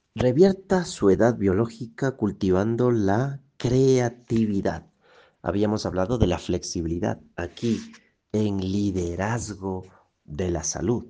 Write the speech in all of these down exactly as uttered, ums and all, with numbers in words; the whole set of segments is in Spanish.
Revierta su edad biológica cultivando la creatividad. Habíamos hablado de la flexibilidad aquí en liderazgo de la salud.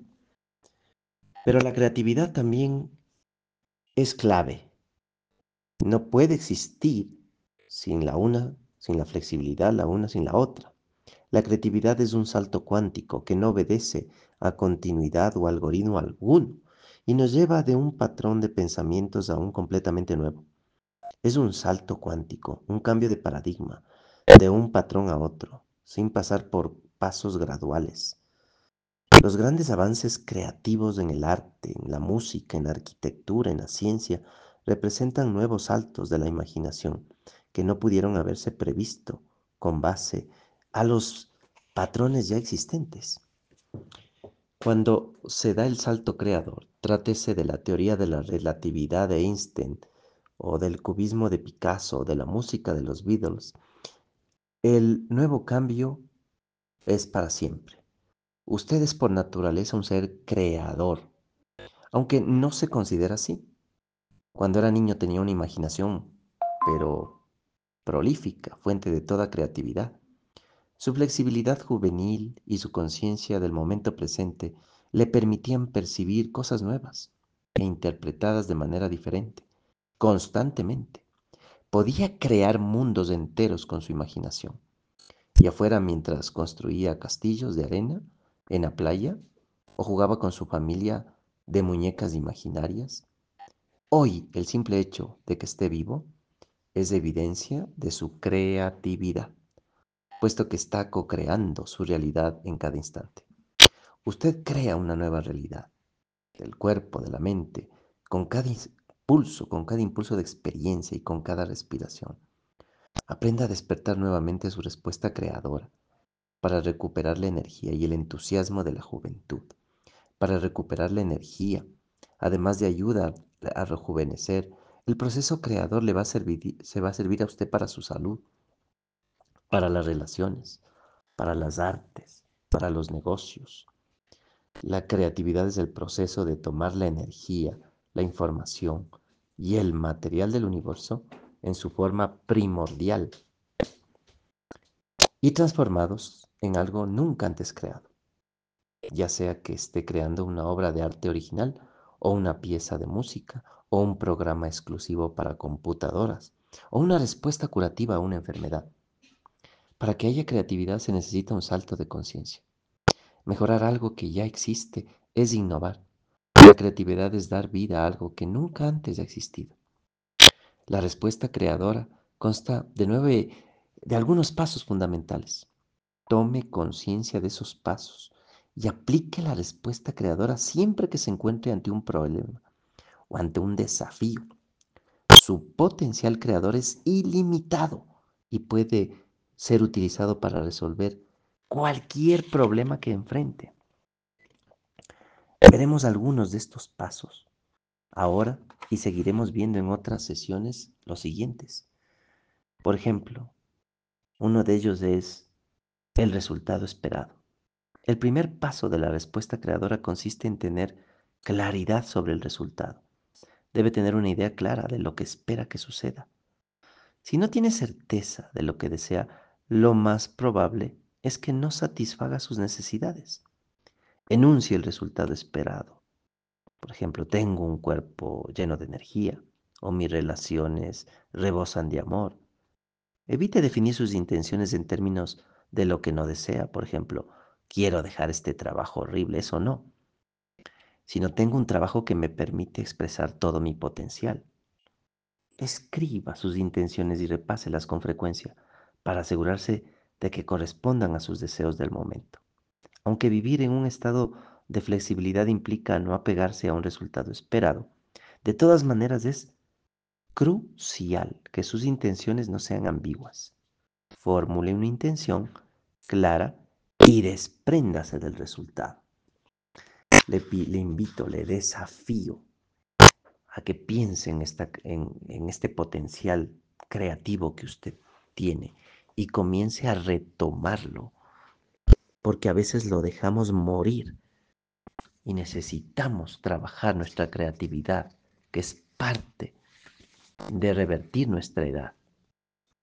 Pero la creatividad también es clave. No puede existir sin la una, sin la flexibilidad, la una sin la otra. La creatividad es un salto cuántico que no obedece a continuidad o algoritmo alguno y nos lleva de un patrón de pensamientos a un completamente nuevo. Es un salto cuántico, un cambio de paradigma, de un patrón a otro, sin pasar por pasos graduales. Los grandes avances creativos en el arte, en la música, en la arquitectura, en la ciencia, representan nuevos saltos de la imaginación que no pudieron haberse previsto con base a los patrones ya existentes. Cuando se da el salto creador, trátese de la teoría de la relatividad de Einstein o del cubismo de Picasso o de la música de los Beatles, el nuevo cambio es para siempre. Usted es por naturaleza un ser creador, aunque no se considera así. Cuando era niño tenía una imaginación, pero prolífica, fuente de toda creatividad. Su flexibilidad juvenil y su conciencia del momento presente le permitían percibir cosas nuevas e interpretadas de manera diferente, constantemente. Podía crear mundos enteros con su imaginación. Y afuera mientras construía castillos de arena en la playa o jugaba con su familia de muñecas imaginarias. Hoy el simple hecho de que esté vivo es evidencia de su creatividad, puesto que está co-creando su realidad en cada instante. Usted crea una nueva realidad del cuerpo, de la mente, con cada impulso, con cada impulso de experiencia y con cada respiración. Aprenda a despertar nuevamente su respuesta creadora para recuperar la energía y el entusiasmo de la juventud, para recuperar la energía, además de ayuda a rejuvenecer. El proceso creador le va a servir, se va a servir a usted para su salud, para las relaciones, para las artes, para los negocios. La creatividad es el proceso de tomar la energía, la información y el material del universo en su forma primordial y transformados en algo nunca antes creado, ya sea que esté creando una obra de arte original o una pieza de música o un programa exclusivo para computadoras o una respuesta curativa a una enfermedad. Para que haya creatividad se necesita un salto de conciencia. Mejorar algo que ya existe es innovar. La creatividad es dar vida a algo que nunca antes ha existido. La respuesta creadora consta de nueve, de algunos pasos fundamentales. Tome conciencia de esos pasos y aplique la respuesta creadora siempre que se encuentre ante un problema o ante un desafío. Su potencial creador es ilimitado y puede ser utilizado para resolver cualquier problema que enfrente. Veremos algunos de estos pasos ahora y seguiremos viendo en otras sesiones los siguientes. Por ejemplo, uno de ellos es el resultado esperado. El primer paso de la respuesta creadora consiste en tener claridad sobre el resultado. Debe tener una idea clara de lo que espera que suceda. Si no tiene certeza de lo que desea, lo más probable es que no satisfaga sus necesidades. Enuncie el resultado esperado. Por ejemplo, tengo un cuerpo lleno de energía o mis relaciones rebosan de amor. Evite definir sus intenciones en términos de lo que no desea. Por ejemplo, quiero dejar este trabajo horrible, eso no. Sino tengo un trabajo que me permite expresar todo mi potencial. Escriba sus intenciones y repáselas con frecuencia para asegurarse de que correspondan a sus deseos del momento. Aunque vivir en un estado de flexibilidad implica no apegarse a un resultado esperado, de todas maneras es crucial que sus intenciones no sean ambiguas. Formule una intención clara y despréndase del resultado. Le, le invito, le desafío a que piense en, esta, en, en este potencial creativo que usted tiene y comience a retomarlo, porque a veces lo dejamos morir y necesitamos trabajar nuestra creatividad, que es parte de revertir nuestra edad.